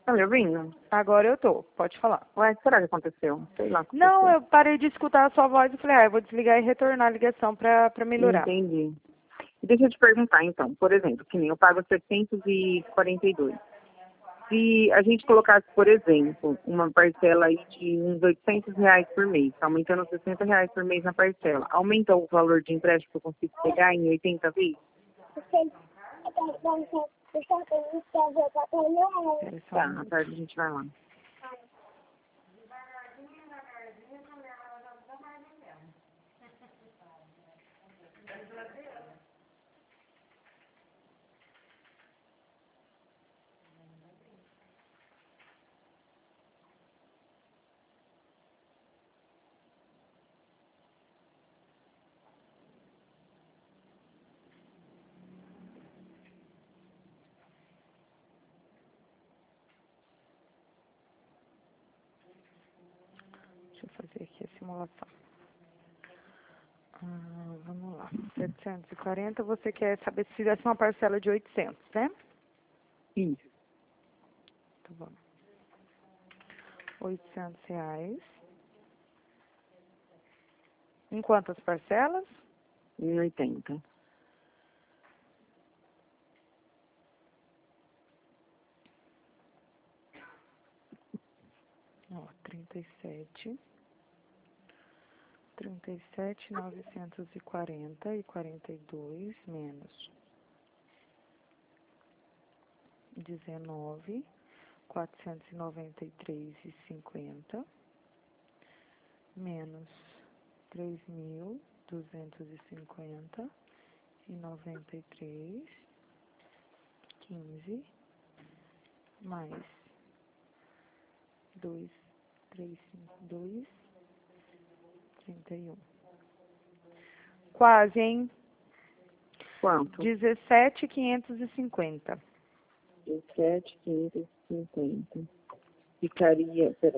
Tá me ouvindo? Agora eu tô, pode falar. Ué, o que será que aconteceu? Sei lá o que Não, aconteceu. eu parei de escutar a sua voz e falei, eu vou desligar e retornar a ligação pra melhorar. Entendi. Deixa eu te perguntar, então. Por exemplo, que nem eu pago 742. Se a gente colocasse, por exemplo, uma parcela aí de uns R$ 800 por mês, tá aumentando R$ 60 por mês na parcela, aumenta o valor de empréstimo que eu consigo pegar em 80 vezes? Espera só um Tá, à minuto. tarde a gente vai lá. Deixa eu fazer aqui a simulação. Vamos lá. 740, você quer saber se fizesse uma parcela de 800, né? Isso. Tá bom. R$ 800. Em quantas parcelas? Em 80. Ó, 37.940 e 42 menos 19.493,50 menos 3.250,93, 15 mais 2.352, 31. Quase, hein? Quanto? 17.550. 17.550. Ficaria, peraí,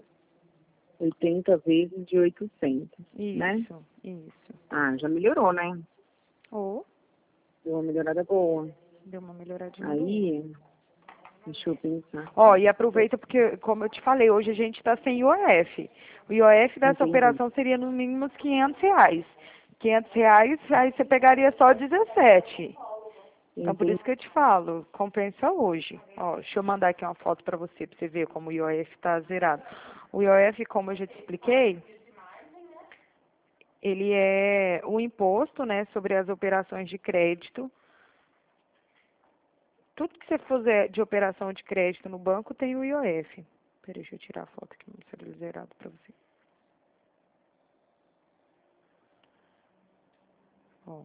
80 vezes de 800, né? Isso, isso. Ah, já melhorou, né? Ou Deu uma melhorada boa. deu uma melhoradinha boa. Aí, deixa eu pensar. Ó, e aproveita porque, como eu te falei, hoje a gente está sem IOF. O IOF dessa Entendi. operação seria no mínimo uns R$ 500. R$ 500, aí você pegaria só 17. Então, por Entendi. isso que eu te falo, compensa hoje. Ó, deixa eu mandar aqui uma foto para você ver como o IOF está zerado. O IOF, como eu já te expliquei, ele é o imposto, né, sobre as operações de crédito. Tudo que você fizer de operação de crédito no banco tem o IOF. Peraí, deixa eu tirar a foto aqui, mostrar ele zerado para você. Ó.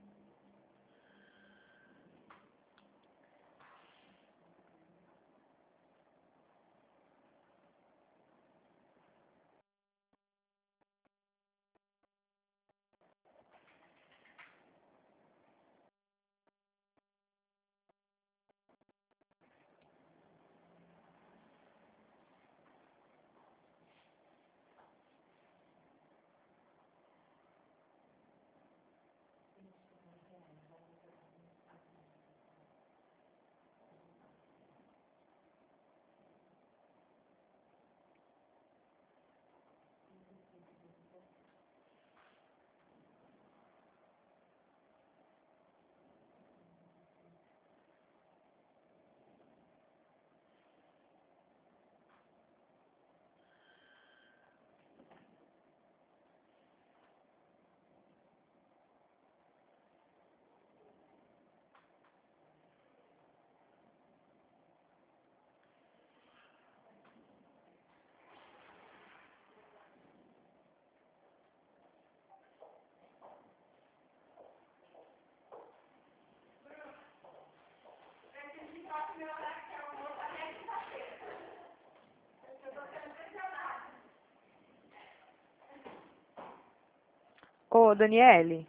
Ô, Daniele?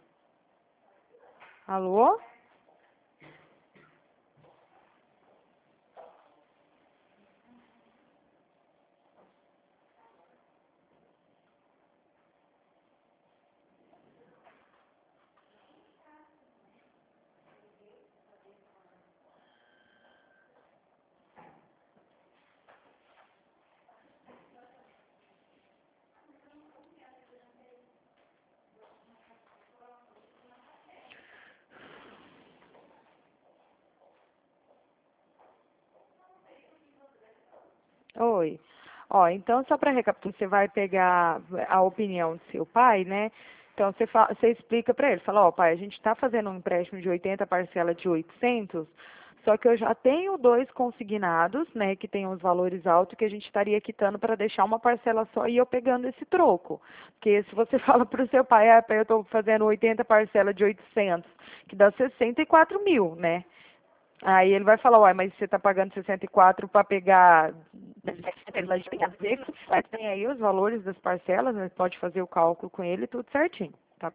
Alô? Oi. Ó, então só para recapitular, você vai pegar a opinião do seu pai, né? Então você explica para ele, fala, ó, pai, a gente está fazendo um empréstimo de 80, parcela de 800, só que eu já tenho dois consignados, né, que tem os valores altos que a gente estaria quitando para deixar uma parcela só e eu pegando esse troco. Porque se você fala para o seu pai, ah, pai, eu estou fazendo 80 parcela de 800, que dá 64 mil, né? Aí ele vai falar, uai, mas você está pagando 64 para pegar, mas tem aí os valores das parcelas, né? Pode fazer o cálculo com ele, tudo certinho, tá?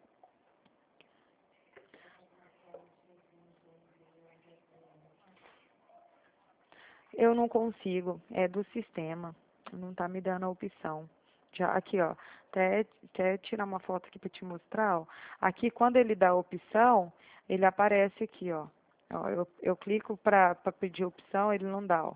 Eu não consigo, é do sistema, não está me dando a opção. Já aqui, ó, até tirar uma foto aqui para te mostrar, ó. Aqui, quando ele dá a opção, ele aparece aqui, ó. Ó, eu clico para pedir opção, ele não dá, ó.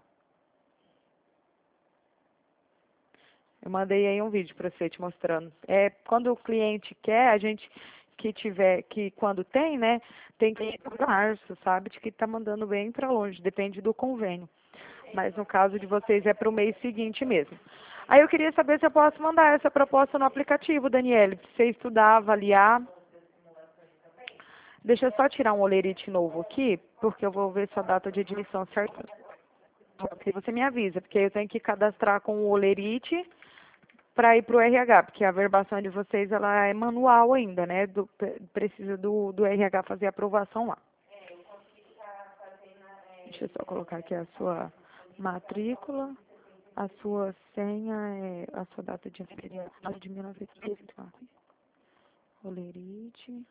Eu mandei aí um vídeo para você te mostrando. É, quando o cliente quer, a gente que tiver, que quando tem, né, tem que ir para março, sabe, de que está mandando bem para longe, depende do convênio. Mas no caso de vocês é para o mês seguinte mesmo. Aí eu queria saber se eu posso mandar essa proposta no aplicativo, Daniele, para você estudar, avaliar. Deixa eu só tirar um olerite novo aqui, porque eu vou ver sua data de admissão certa. Porque você me avisa, porque eu tenho que cadastrar com o olerite para ir para o RH, porque a verbação de vocês ela é manual ainda, né? Precisa do RH fazer a aprovação lá. Deixa eu só colocar aqui a sua matrícula, a sua senha, a sua data de nascimento de 1984. Olerite,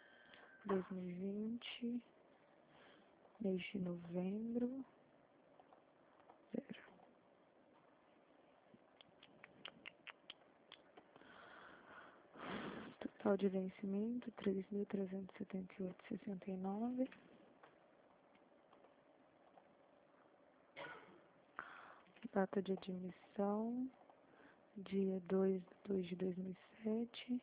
2020, mês de novembro, 0. Total de vencimento, 3.378,69. Data de admissão, dia 2/2 de 2007.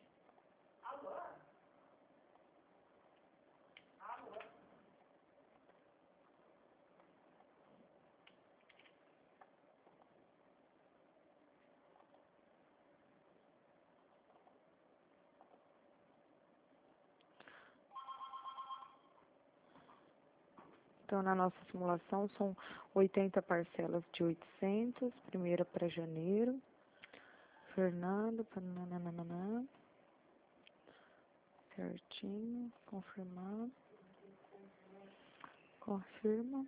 Então, na nossa simulação, são 80 parcelas de 800, primeira para janeiro. Fernando, pananana, certinho, confirmar, confirma.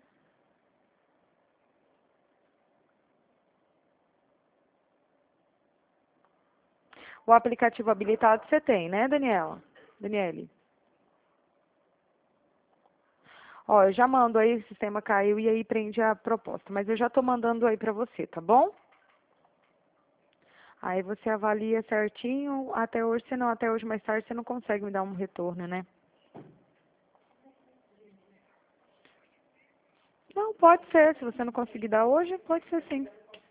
O aplicativo habilitado você tem, né, Daniela? Daniele? Ó, eu já mando aí, o sistema caiu e aí prende a proposta, mas eu já tô mandando aí para você, tá bom? Aí você avalia certinho, até hoje, se não, até hoje mais tarde você não consegue me dar um retorno, né? Não, pode ser, se você não conseguir dar hoje, pode ser sim.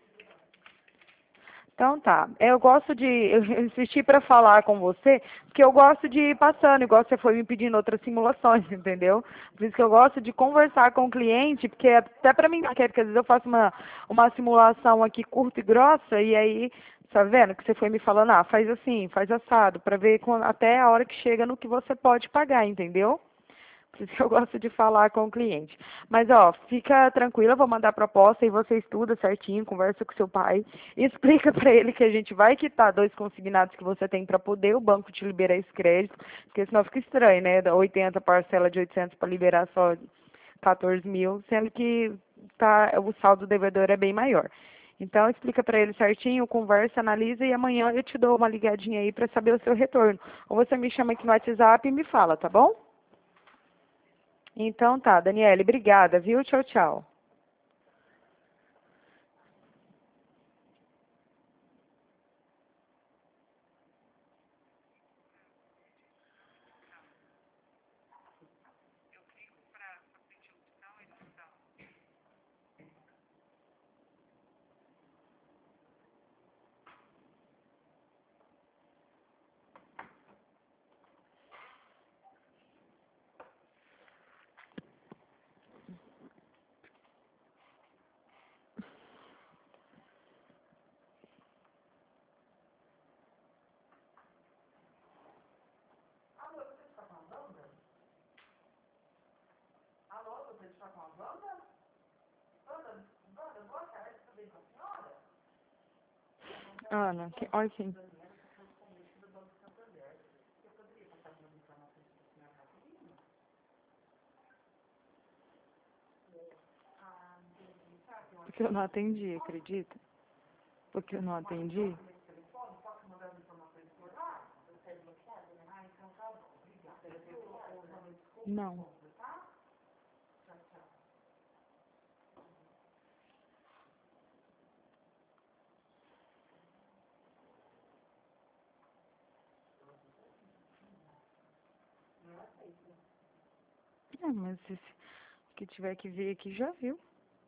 Então tá. Eu gosto de, eu insisti para falar com você, porque eu gosto de ir passando, igual você foi me pedindo outras simulações, entendeu? Por isso que eu gosto de conversar com o cliente, porque até para mim, porque às vezes eu faço uma simulação aqui curta e grossa, e aí, tá vendo que você foi me falando, ah, faz assim, faz assado, para ver até a hora que chega no que você pode pagar, entendeu? Por isso que eu gosto de falar com o cliente. Mas, ó, fica tranquila, vou mandar a proposta e você estuda certinho, conversa com seu pai, explica para ele que a gente vai quitar dois consignados que você tem para poder o banco te liberar esse crédito, porque senão fica estranho, né? Da 80 parcela de 800 para liberar só 14 mil, sendo que o saldo devedor é bem maior. Então, explica para ele certinho, conversa, analisa e amanhã eu te dou uma ligadinha aí para saber o seu retorno. Ou você me chama aqui no WhatsApp e me fala, tá bom? Então tá, Daniele, obrigada, viu? Tchau, tchau. Ana, olha aqui. Porque eu não atendi, acredita? Porque eu não atendi. Não. É, mas se que tiver que ver aqui já viu.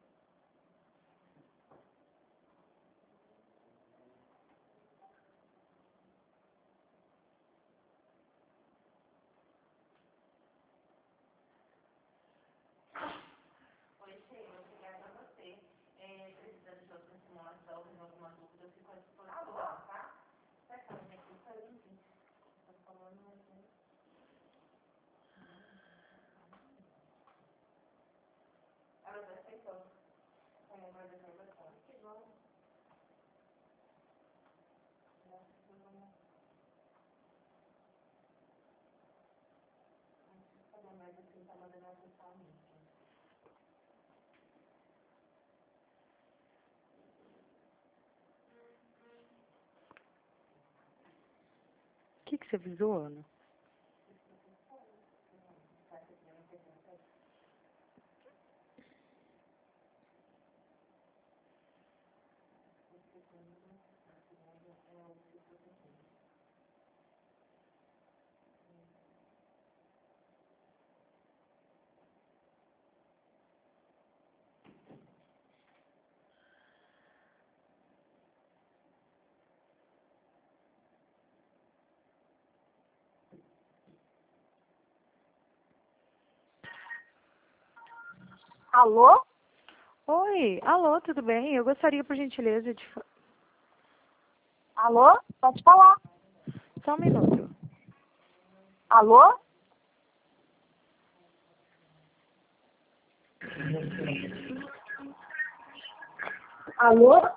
O que você avisou, Ana? Alô? Oi, alô, tudo bem? Eu gostaria, por gentileza, de... Alô? Pode falar. Só um minuto. Alô? Alô?